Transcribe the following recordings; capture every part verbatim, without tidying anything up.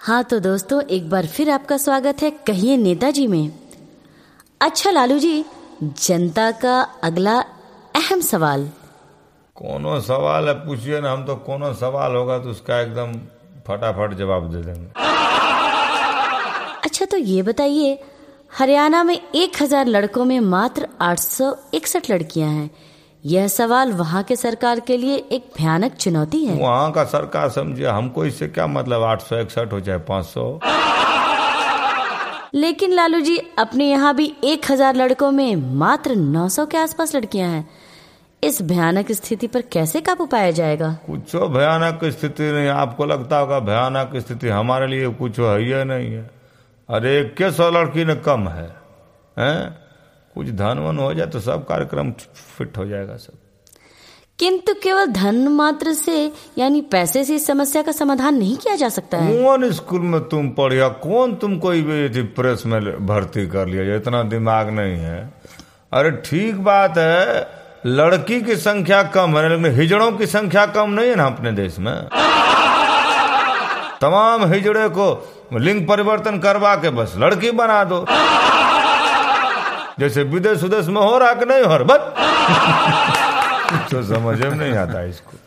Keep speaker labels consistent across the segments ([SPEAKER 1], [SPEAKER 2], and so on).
[SPEAKER 1] हाँ तो दोस्तों, एक बार फिर आपका स्वागत है कहिए नेताजी में। अच्छा लालू जी, जनता का अगला अहम सवाल।
[SPEAKER 2] कोनो सवाल है पूछिए ना, हम तो कोनो सवाल होगा तो उसका एकदम फटाफट जवाब दे देंगे।
[SPEAKER 1] अच्छा तो ये बताइए, हरियाणा में एक हजार लड़कों में मात्र आठ सौ इकसठ लड़कियां हैं। यह सवाल वहाँ के सरकार के लिए एक भयानक चुनौती है।
[SPEAKER 2] वहाँ का सरकार समझिए, हमको इससे क्या मतलब, आठ सौ इकसठ हो चाहे पाँच सौ।
[SPEAKER 1] लेकिन लालू जी, अपने यहाँ भी एक हजार लड़कों में मात्र नौ सौ के आसपास लड़कियां हैं। इस भयानक स्थिति पर कैसे काबू पाया जाएगा?
[SPEAKER 2] कुछ भयानक स्थिति नहीं, आपको लगता होगा भयानक स्थिति, हमारे लिए कुछ है ही नहीं है। अरे इक्कीस सौ लड़की ने कम है, हैं? कुछ धन वन हो जाए तो सब कार्यक्रम फिट हो जाएगा सब।
[SPEAKER 1] किंतु केवल धन मात्र से यानी पैसे से इस समस्या का समाधान नहीं किया जा सकता है।
[SPEAKER 2] कौन स्कूल में तुम पढ़िया, कौन तुमको प्रेस में भर्ती कर लिया, इतना दिमाग नहीं है। अरे ठीक बात है, लड़की की संख्या कम है लेकिन हिजड़ों की संख्या कम नहीं है ना अपने देश में। तमाम हिजड़े को लिंग परिवर्तन करवा के बस लड़की बना दो, जैसे विदेश उदेश में हो रहा कि नहीं हो रहा। बस तो समझ में नहीं आता इसको।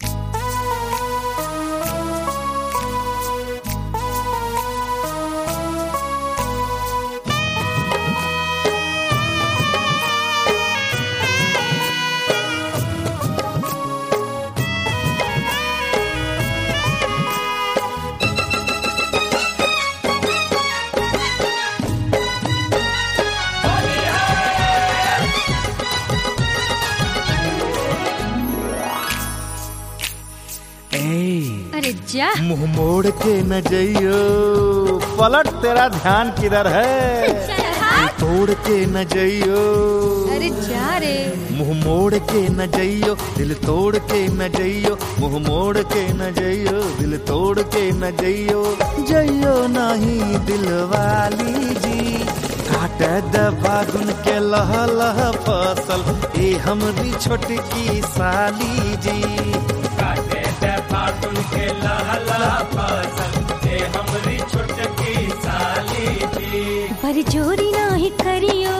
[SPEAKER 3] अरे जा,
[SPEAKER 4] मुंह मोड़ के न जइयो, पलट तेरा ध्यान किधर है। तोड़ के न जइयो,
[SPEAKER 3] अरे जा रे।
[SPEAKER 4] मुंह मोड़ के न जइयो, दिल तोड़ के न जइयो, मुंह मोड़ के न जइयो, दिल तोड़ के न जइयो, जइयो नहीं दिल वाली जी। काटे द फागुन के लह लह फसल, ए हमरी छोटकी साली जी।
[SPEAKER 5] काटे दे फागुन के लह लह फसल, ए हमरी छोटकी साली जी।
[SPEAKER 3] पर चोरी नाही करियो,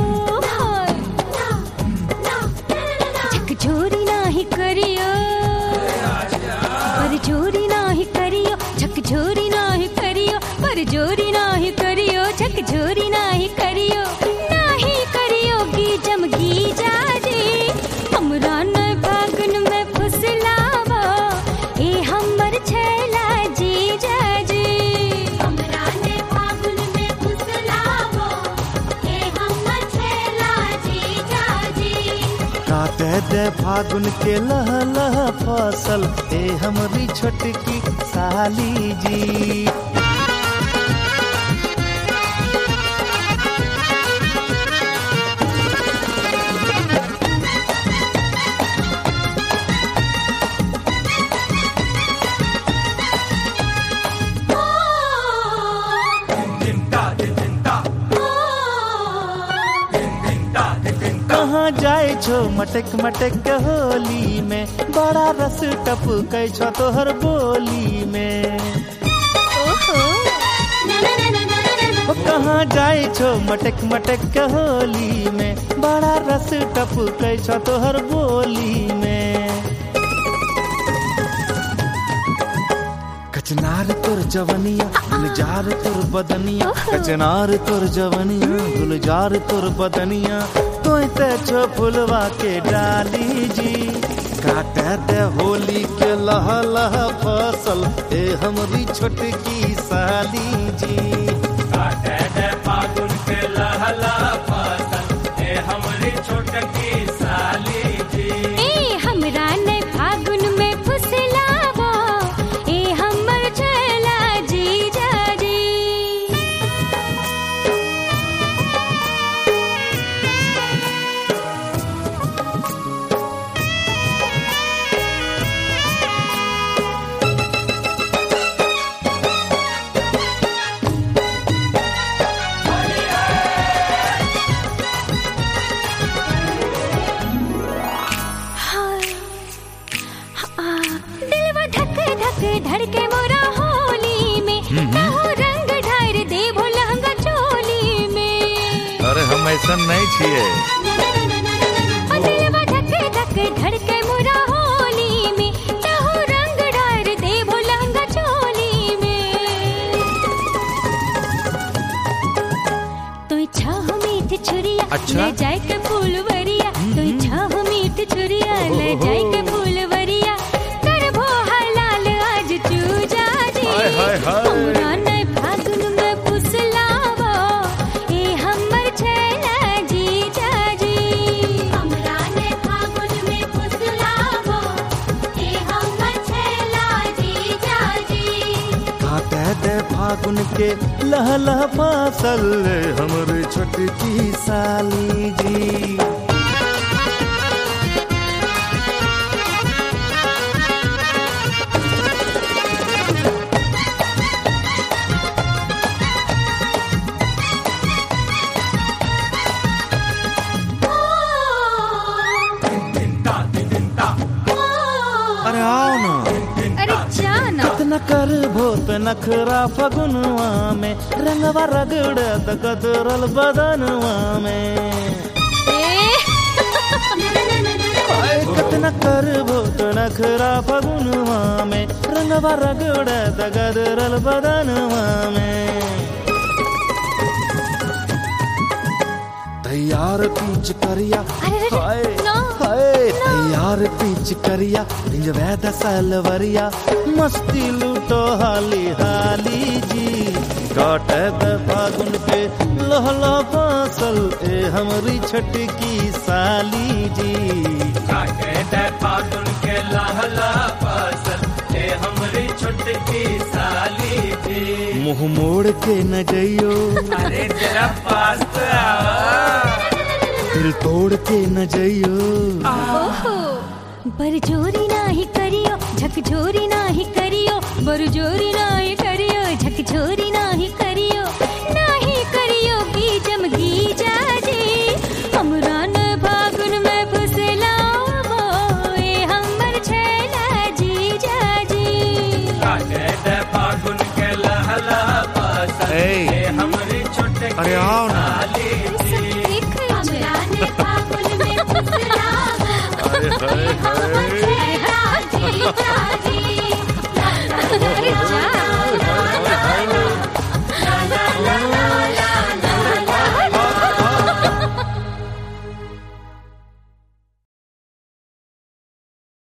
[SPEAKER 3] झक चोरी नाही करियो, पर चोरी नाही करियो, झक चोरी नाही करियो, पर चोरी नाही करियो, झक चोरी नाही करियो, नाही करियो की जमगी जाजे। हमरा न फागुन में फुसलावा, ए हमर छैला जी जाजी। हमरा ने फागुन में फुसलावा, ए हमर छैला जी जाजी।
[SPEAKER 4] काटे दे फागुन के लह लह फसल, ए हमरी छोटकी साली जी। कहाँ जाए छो मटक मटक होली में, बड़ा रस टपकै छो तोहर बोली में।
[SPEAKER 3] ओहो, ना ना ना ना ना ना।
[SPEAKER 4] ओ कहाँ जाए छो मटक मटक होली में, बड़ा रस टपकै छो तोहर बोली में। कचनार तोर जवनिया, गुलजार तोर बदनिया, कचनार तोर जवनिया, गुलजार तोर बदनिया, तोय ते छो फुलवा के डाली जी। काटे दे होली के लह लह फसल, ए हमरी छोटकी साली जी।
[SPEAKER 5] काटे दे फागुन के लह लह फसल, ए हमरी छोटकी साली जी।
[SPEAKER 3] ए हमरा ने फागुन में फुसलावा, ए हमर छैला जी जाजी। दिलवा धक धक धड़के मोरा होली में, ना हो
[SPEAKER 4] ऐसा नहीं छिए।
[SPEAKER 3] दिलवा धक धक धड़के मुरा होली में, चाहो रंग डार देवो लहंगा चोली में। तो इच्छा हो मीठ छुरिया
[SPEAKER 4] अच्छा?
[SPEAKER 3] ले जाए के फूलवरिया, तो इच्छा हो मीठ छुरिया ले जाए के फूलवरिया। करबो हलाल आज चूजा जी,
[SPEAKER 4] हाय, हाय, हाय।
[SPEAKER 3] हमरा नै फागुन में फुसलावो, ए हमर छैला जीजा जी। हमरा नै फागुन में फुसलावो, ए हमर छैला जीजा जी।
[SPEAKER 4] काटे दे फागुन के लह लह फासल हमरे छोटकी साली जी। अरे आओ ना,
[SPEAKER 3] अरे जाना
[SPEAKER 4] न कर भूत नखरा फगुनवा में, रंगवा रगड़त कतरल बदनवा में। कतना कर भूत नखरा फगुनवा में, रंगवा रगड़त कतरल बदनवा में। तैयार पीच करिया
[SPEAKER 3] अरे
[SPEAKER 4] हाय
[SPEAKER 3] ना,
[SPEAKER 4] हाय, तैयार पीच करिया इंजवैद सलवरिया, मस्ती लूटो हाली हाली जी। काटे दे फागुन के लहला फासल ए हमरी छटकी साली जी।
[SPEAKER 5] काटे दे फागुन के लहला फासल ए हमरी छुटकी साली जी।
[SPEAKER 4] मुंह मोड़ के न जइयो,
[SPEAKER 5] अरे जरा पास तो आओ।
[SPEAKER 4] दिल तोड़ के न जइयो।
[SPEAKER 3] ओहो बरजोरी नाही करियो, झकझोरी नाही करियो, बरजोरी नाही करियो, झकझोरी नाही करियो। नाही करियो गीजम गीजा जी, हमरा न फागुन में फुसलावो, ए हमर छैला जीजा जी।
[SPEAKER 5] काटे दे फागुन के लहला फासल
[SPEAKER 4] ए,
[SPEAKER 5] ए हमरी छुटकी
[SPEAKER 4] अरे आओ ना।
[SPEAKER 5] साली जी।
[SPEAKER 3] हमरा न फागुन में फुसलावो,
[SPEAKER 4] हाय, हाय,
[SPEAKER 3] ए हमर छैला जीजा